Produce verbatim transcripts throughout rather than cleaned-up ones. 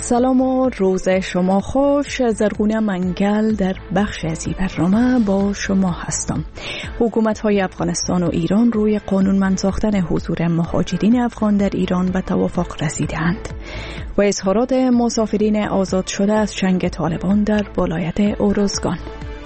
سلام و روز شما خوش. زرگونه منگل در بخش ازی برنامه با شما هستم. حکومت‌های افغانستان و ایران روی قانونمند ساختن حضور مهاجرین افغان در ایران به توافق رسیدند و اظهارات مسافرین آزاد شده از چنگ طالبان در ولایت اروزگان.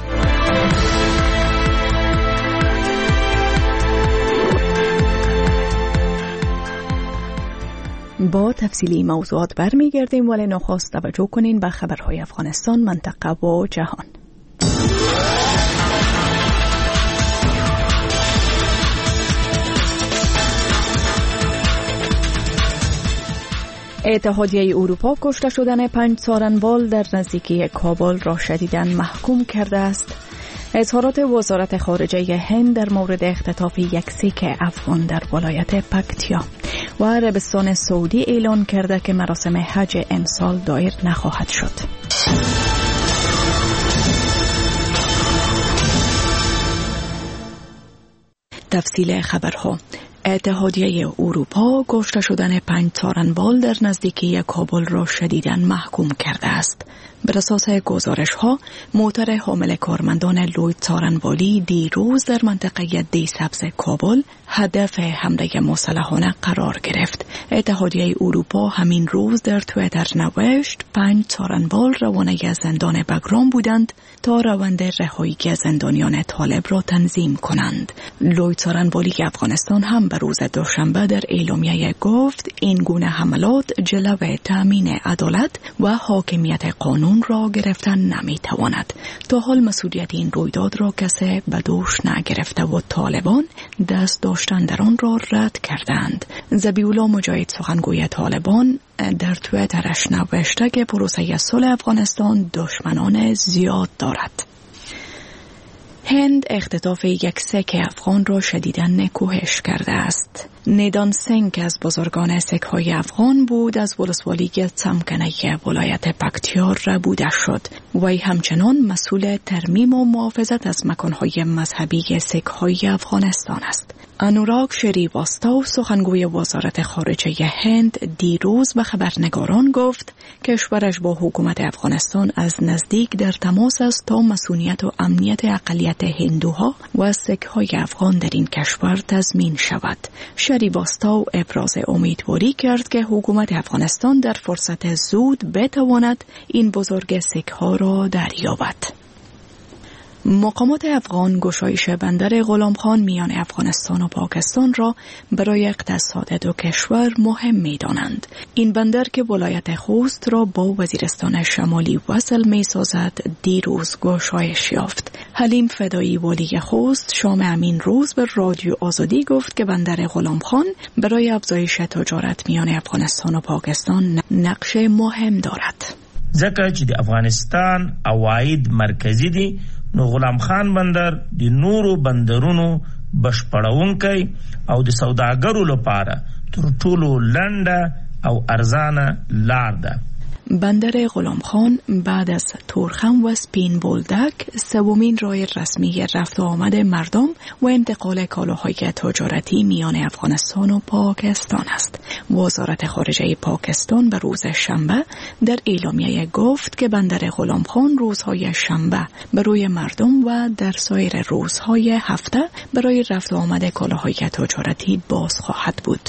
با تفصیلی موضوعات برمیگردیم، ولی نخست توجه کنین به خبرهای افغانستان، منطقه و جهان. اتحادیه اروپا کشته شدن پنج سارنوال در نزدیکی کابل را شدیداً محکوم کرده است. اظهارات وزارت خارجه هند در مورد اختطاف یک سیک افغان در ولایت پکتیا و عربستان سعودی اعلان کرده که مراسم حج امسال دایر نخواهد شد. تفصیل خبرها. اتحادیه اروپا کشته شدن پنج سارنوال در نزدیکی کابل را شدیداً محکوم کرده است. بر اساس گزارش‌ها، موتر حامل کارمندان لوید سارنوالی دیروز در منطقه دی سبز کابل هدف حمله مسلحانه قرار گرفت. اتحادیه اروپا همین روز در توییتر نوشت پنج سارنوال روانه از زندان بگرام بودند تا روند رهایی زندانیان طالب را تنظیم کنند. لوید سارنوالی افغانستان هم به روز دوشنبه در اعلامیه گفت این گونه حملات جلو تامین عدالت و حاکمیت قانون را گرفتن نمیتواند. تا حال مسئولیت این رویداد را کسی به دوش نگرفته و طالبان دست داشتن در آن را رد کردند. ذبیح‌الله مجاهد سخنگوی طالبان در توییترش نوشته که پروسه صلح افغانستان دشمنان زیاد دارد. هند اختطاف یک سیک افغان را شدیداً نکوهش کرده است. نیدان سنگ از بزرگان سیک‌های افغان بود، از ولسوالی تمکنه ولایت پکتیا ربوده شد. وی همچنان مسئول ترمیم و محافظت از مکانهای مذهبی سیک‌های افغانستان است. انوراگ شریواستو سخنگوی وزارت خارجه هند دیروز به خبرنگاران گفت کشورش با حکومت افغانستان از نزدیک در تماس است تا مسئولیت و امنیت اقلیت هندوها و سیک‌های افغان در این کشور تضمین شود. شریواستو ابراز امیدواری کرد که حکومت افغانستان در فرصت زود بتواند این بزرگ سیک‌ها را دریابد. مقامات افغان گشایش بندر غلام خان میان افغانستان و پاکستان را برای اقتصاد دو کشور مهم می دانند. این بندر که ولایت خوست را با وزیرستان شمالی وصل می سازد دیروز گشایش یافت. حلیم فدایی والی خوست شام همین روز به رادیو آزادی گفت که بندر غلام خان برای افزایش تجارت میان افغانستان و پاکستان نقش مهم دارد. ځکه چې د افغانستان عواید مرکزی دي، نو غلام خان بندر د نورو بندرونو بشپړونکی او د سوداګرو لپاره تر ټولو لنډه او ارزانه لار ده. بندر غلام خان بعد از تورخم و سپین بولدک سومین راه رسمی رفت و آمد مردم و انتقال کالاهای تجارتی میان افغانستان و پاکستان است. وزارت خارجه پاکستان به روز شنبه در اعلامیه گفت که بندر غلام خان روزهای شنبه برای مردم و در سایر روزهای هفته برای رفت و آمد کالاهای تجارتی باز خواهد بود.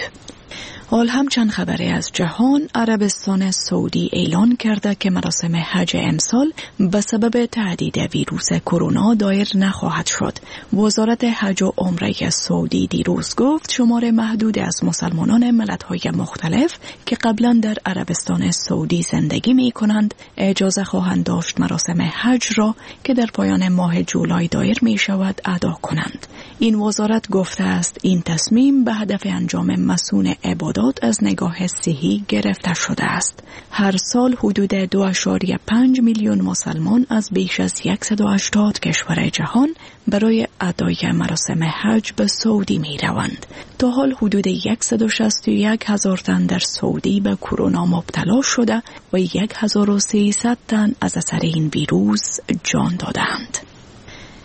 حال هم چند خبری از جهان. عربستان سعودی اعلان کرده که مراسم حج امسال به سبب تهدید ویروس کرونا دایر نخواهد شد. وزارت حج و عمره سعودی دیروز گفت شمار محدود از مسلمانان ملت‌های مختلف که قبلا در عربستان سعودی زندگی می کنند اجازه خواهند داشت مراسم حج را که در پایان ماه جولای دایر می شود ادا کنند. این وزارت گفته است این تصمیم به هدف انجام مسئول عبادات از نگاه صحی گرفته شده است. هر سال حدود دو اشاریه پنج میلیون مسلمان از بیش از صد و هشتاد کشور جهان برای ادای مراسم حج به سعودی می روند. تا حال حدود صد و شصت و یک هزار تن در سعودی به کرونا مبتلا شده و هزار و سیصد تن از اثر این ویروس جان دادند.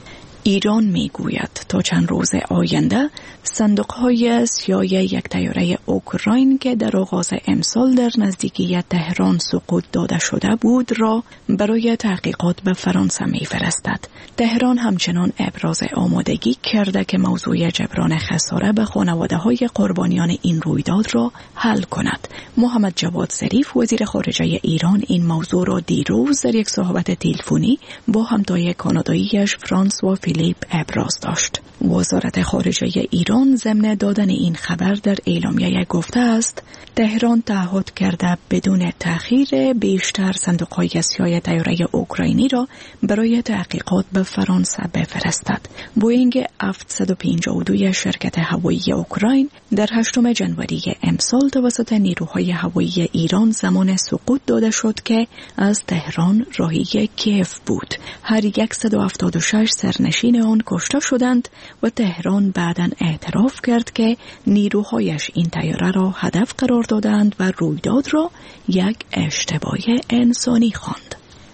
ایران میگوید تا چند روز آینده صندوق‌های سیاه یک طیاره اوکراین که در آغاز امسال در نزدیکی تهران سقوط داده شده بود را برای تحقیقات به فرانسه می‌فرستد. تهران همچنان ابراز آمادگی کرده که موضوع جبران خساره به خانواده‌های قربانیان این رویداد را حل کند. محمد جواد ظریف وزیر خارجه ایران این موضوع را دیروز در یک صحبت تلفنی با همتای کاناداییش فرانسوا فیلیپ ابراز داشت. وزارت خارجه ایران ضمن دادن این خبر در اعلامیه گفته است تهران تعهد کرده بدون تأخیر بیشتر صندوق‌های سیاه طیاره اوکراینی را برای تحقیقات به فرانسه بفرستد. بوئینگ هفتصد و پنجاه و دو شرکت هوایی اوکراین در هشتم ژانویه امسال توسط نیروهای هوایی ایران زمان سقوط داده شد که از تهران راهی کیف بود. هر صد و هفتاد و شش سرنشین آن کشته شدند و تهران بعداً اعتراف کرد که نیروهایش این طیاره را هدف قرار دادند و رویداد را یک اشتباه انسانی خواند.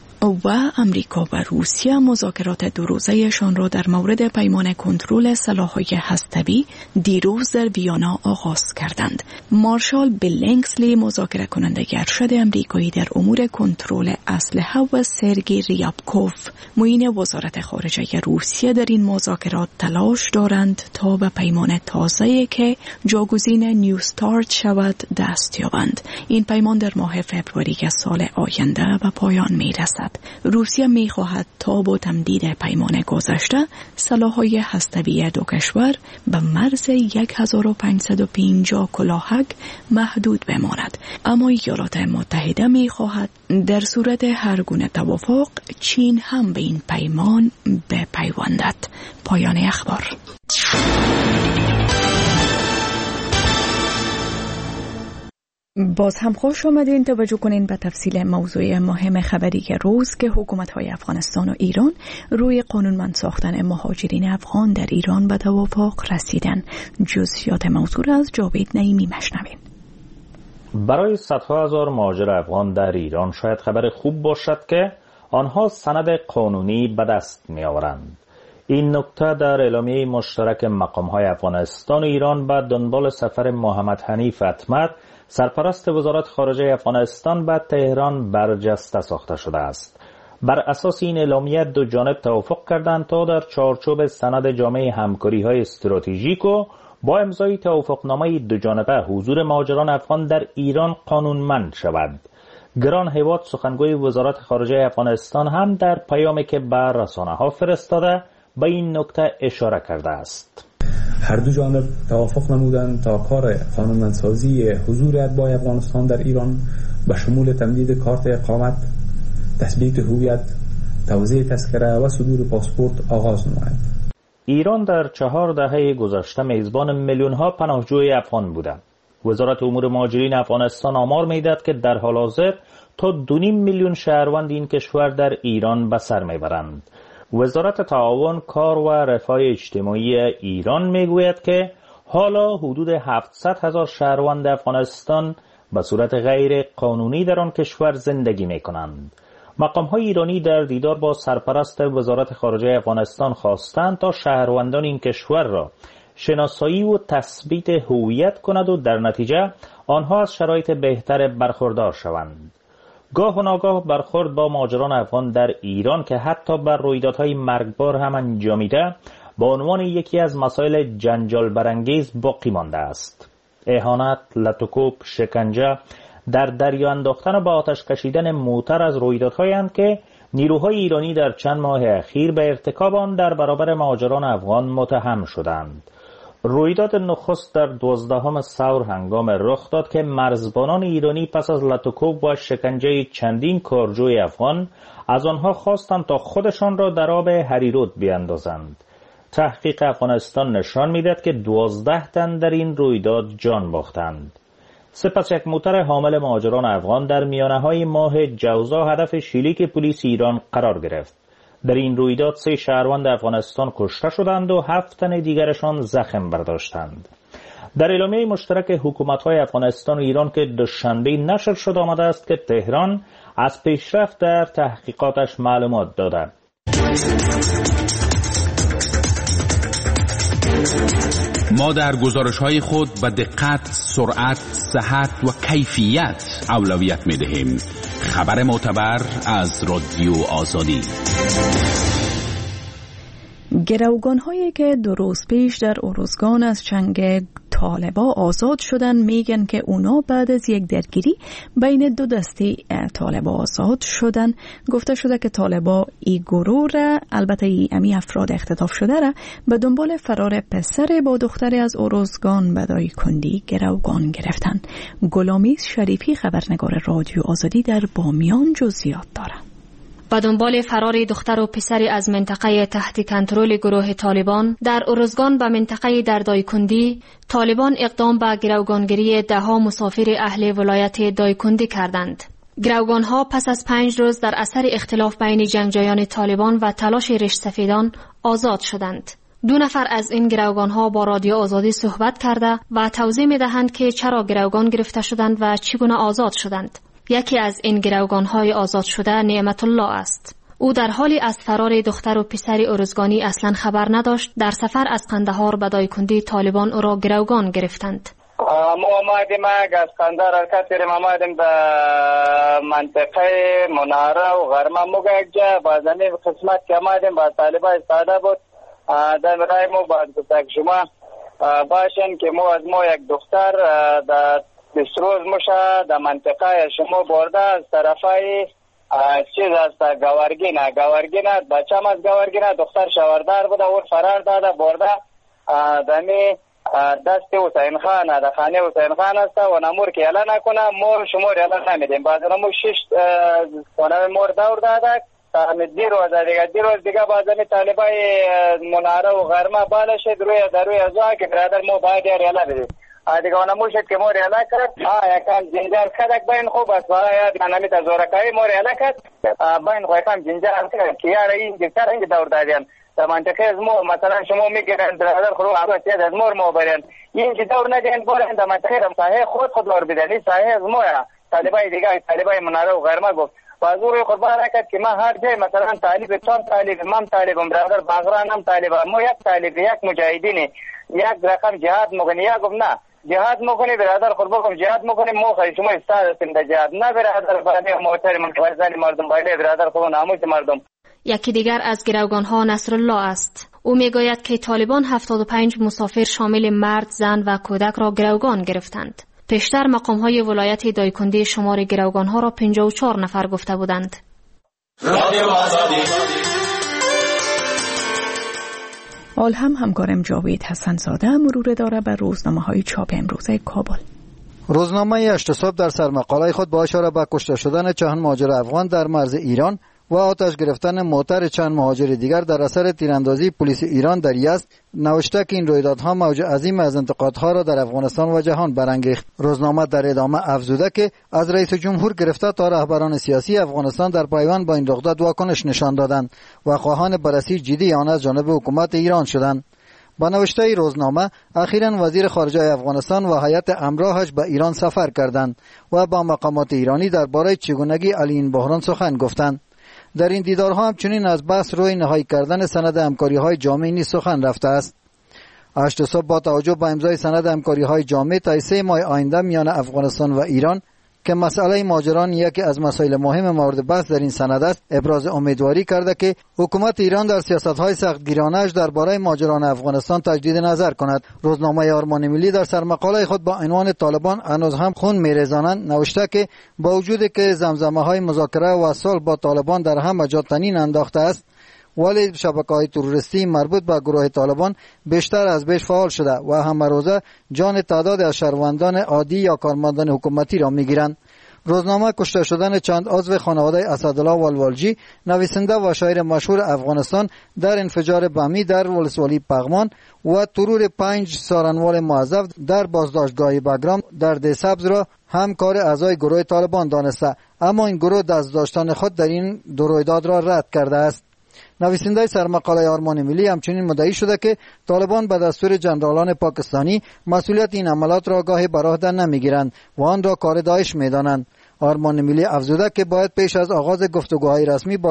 و امریکا و روسیه مذاکرات دو روزه‌شان را در مورد پیمان کنترل سلاح‌های هسته‌ای دیروز در ویانا آغاز کردند. مارشال بیل لینگزلی مذاکره کننده ارشد امریکایی در امور کنترل اسلحه و سرگی ریابکوف معین وزارت خارجه روسیه در این مذاکرات تلاش دارند تا به پیمان تازه‌ای که جاگزین نیو استارت شود دست یابند. این پیمان در ماه فوریه سال آینده به پایان می‌رسد. روسیه می‌خواهد تا با تمدید پیمان گذشته سلاح‌های هسته‌ای دو کشور به مرز هزار و پانصد و پنجاه کلاهک محدود بماند، اما ایالات متحده می‌خواهد در صورت هر گونه توافق چین هم به این پیمان بپیوندد. پایان اخبار. باز هم خوش آمدین. توجه کنین به تفصیل موضوع مهم خبری که روز که حکومت‌های افغانستان و ایران روی قانونمند ساختن مهاجرین افغان در ایران به توافق رسیدن. جزئیات موضوع را از جاوید نعیمی مشنوین. برای صدها هزار مهاجر افغان در ایران شاید خبر خوب باشد که آنها سند قانونی به دست می‌آورند. این نکته در اعلامیه مشترک مقام‌های افغانستان و ایران به دنبال سفر محمد حنیف اتمر سرپرست وزارت خارجه افغانستان به تهران برجسته ساخته شده است. بر اساس این اعلامیه دو جانب توافق کردند تا در چارچوب سند جامع همکاری‌های استراتژیک و با امضای توافقنامه دو جانبه حضور مهاجران افغان در ایران قانونمند شود. گران هیواد سخنگوی وزارت خارجه افغانستان هم در پیامی که به رسانه‌ها فرستاده به این نکته اشاره کرده است. هر دو جانب توافق نمودند تا کار قانونمندسازی حضور اتباع افغانستان در ایران به شمول تمدید کارت اقامت، تثبیت هویت، توزیع تذکره و صدور پاسپورت آغاز نماید. ایران در چهار دهه گذشته میزبان میلیون‌ها پناهجوی افغان بوده. وزارت امور مهاجرین افغانستان آمار می‌دهد که در حال حاضر تا دو نیم میلیون شهروند این کشور در ایران به سر میبرند. وزارت تعاون کار و رفاه اجتماعی ایران میگوید که حالا حدود هفتصد هزار شهروند افغانستان به صورت غیر قانونی در آن کشور زندگی میکنند. مقام‌های ایرانی در دیدار با سرپرست وزارت خارجه افغانستان خواستند تا شهروندان این کشور را شناسایی و تثبیت هویت کند و در نتیجه آنها از شرایط بهتر برخوردار شوند. گاه و ناگاه برخورد با مهاجران افغان در ایران که حتی بر رویدادهای مرگبار هم انجامیده با عنوان یکی از مسائل جنجال برانگیز باقی مانده است. اهانت، لطوکوب، شکنجه، در دریا انداختن و به آتش کشیدن موتر از رویدادهایند که نیروهای ایرانی در چند ماه اخیر به ارتکاب آن در برابر مهاجران افغان متهم شدند. رویداد نخست در دوازدهم ثور هنگام رخ داد که مرزبانان ایرانی پس از لطوکوب و شکنجه چندین کارجوی افغان از آنها خواستند تا خودشان را در آب هریرود بیاندازند. تحقیق افغانستان نشان می‌دهد که دوازده تن در این رویداد جان باختند. سپس یک موتر حامل مهاجران افغان در میانه‌های ماه جوزا هدف شلیک پلیس ایران قرار گرفت. در این رویداد سه شهروند افغانستان کشته شدند و هفت تن دیگرشان زخم برداشتند. در اعلامیه مشترک حکومت‌های افغانستان و ایران که دوشنبه نشر شد آمده است که تهران از پیشرفت در تحقیقاتش معلومات داده. ما در گزارش‌های خود به دقت، سرعت، صحت و کیفیت اولویت می‌دهیم. خبر معتبر از رادیو آزادی. گروگان‌هایی که دو روز پیش در ارزگان از چنگ طالبا آزاد شدن میگن که اونا بعد از یک درگیری بین دو دستی طالبا آزاد شدن. گفته شده که طالبا ای گروه را، البته ای امی افراد اختطاف شده را، به دنبال فرار پسر با دختری از ارزگان به دایکندی گروگان گرفتن. غلامیز شریفی، خبرنگار رادیو آزادی، در بامیان جزئیات دارد. و دنبال فرار دختر و پسری از منطقه تحت کنترل گروه طالبان در ارزگان به منطقه در دایکندی، طالبان اقدام به گروگانگیری دهها مسافر اهل ولایت دایکندی کردند. گروگانها پس از پنج روز در اثر اختلاف بین جنگجویان طالبان و تلاش ریش سفیدان آزاد شدند. دو نفر از این گروگانها با رادیو آزادی صحبت کرده و توضیح می دهند که چرا گروگان گرفته شدند و چگونه آزاد شدند. یکی از این گروگان‌های آزاد شده نعمت الله است. او در حالی از فرار دختر و پسر ارزگانی اصلا خبر نداشت. در سفر از قندهار به دایکندی طالبان او را گروگان گرفتند. ما آمدیم از قندهار حرکت کردیم، آمدیم به منطقه مناره و غرمه مگه بعد از این قسمت که آمدیم با طالبا استاده بود. در رای ما بعد گفتن شما باشین که ما از ما یک دختر در بیست روز مشه در منطقه شما برده از طرفای چیز است گوارگین گوارگین بچه هم از گوارگین دختر شوردار بوده و فرار داده برده دمی دست حسین خان در خانه حسین خان است و نمور که اعلان نکنه مور شمور اعلان نمیدیم. بعد نمور شش خانه مور دور داده دی روز دیگه دی روز دیگه بعد از طالبای مناره و غرمه بالا شد روی در روی ازا که برادر ما باید اعلان بدیم. دیگه اون موشد که مور اعلان کرد یکم جنجال کدک بین خوب است و یاد نمی تزورکایی مور اعلان کرد بین خوب یکم جنجال کرد که یار این جکتر اینجا دور دادیم در منطقه از مو مثلا شما میگیرن برادر خلو عباس یاد از مور مو برین این که دور ندین برین در منطقه رمساهی خود خود دور بدن این ساهی از مو طالبای دیگه طالبای مناره و غرمه گفت بازور قربان کرد که ما هر جای مثلا طالب تام طالب من طالبم برادر باغرانم طالبم مو یک طالب یک مجاهدین یک رقم جهاد مگن یا گفت نه جهاد میکنی برادر قربان جهاد میکنی مو خیلی شما استاد هستیم در جهاد نه برادر برای محترم فرزند مردم باید برادر خود ناموس مردم. یکی دیگر از گروگانها نصرالله است. او میگوید که طالبان هفتاد و پنج مسافر شامل مرد، زن و کودک را گروگان گرفتند. پیشتر مقام‌های ولایت دایکندی شمار گروگانها را پنجاه و چهار نفر گفته بودند. حال هم همکارم جاوید حسن زاده مرور داره بر روزنامه‌های چاپ امروزه کابل. روزنامه اشتصاب در سرمقاله خود با اشاره به کشته شدن چند مهاجر افغان در مرز ایران و آتش گرفتن موتر چند مهاجر دیگر در اثر تیراندازی پلیس ایران در یزد نوشته که این رویدادها موج عظیم از انتقادها را در افغانستان و جهان برانگیخت. روزنامه در ادامه افزوده که از رئیس جمهور گرفته تا رهبران سیاسی افغانستان در پیوند با این رخداد واکنش نشان دادند و خواهان بررسی جدی آن از جانب حکومت ایران شدند. با نوشته روزنامه اخیراً وزیر خارجه افغانستان و هیئت همراهش به ایران سفر کردند و با مقامات ایرانی درباره چگونگی علیه این بحران سخن گفتند. در این دیدارها همچنین از بحث روی نهایی کردن سند همکاری‌های جامع نیز سخن رفته است. اشتصاب با توجه به امضای سند همکاری‌های جامع تا سه ماه آینده میان افغانستان و ایران که مسئله مهاجران یکی از مسائل مهم مورد بحث در این سند است، ابراز امیدواری کرده که حکومت ایران در سیاست‌های سختگیرانه‌اش درباره مهاجران افغانستان تجدید نظر کند. روزنامه آرمان ملی در سرمقاله خود با عنوان طالبان هنوز هم خون می‌ریزانند نوشته که با وجودی که زمزمه‌های مذاکره و صلح با طالبان در همه جا طنین انداخته است، ولی شبکه‌های تروریستی مربوط به گروه طالبان بیشتر از بیش فعال شده و همه روزه جان تعداد از شهروندان عادی یا کارمندان حکومتی را می‌گیرند. روزنامه کشته شدن چند عضو خانواده اسدالله والوالجی، نویسنده و شاعر مشهور افغانستان، در انفجار بمی در ولسوالی پغمان و ترور پنج سارنوال موظف در بازداشتگاه بگرام در ده سبز را هم کار اعضای گروه طالبان دانسته، اما این گروه دست داشتن خود در این دو رویداد را رد کرده است. نویسنده سرمقاله آرمان ملی همچنین مدعی شده که طالبان به دستور جنرالان پاکستانی مسئولیت این عملات را گاهی بر عهده نمیگیرند و آن را کار داعش میدانند. آرمان ملی افزوده که باید پیش از آغاز گفتگوهای رسمی با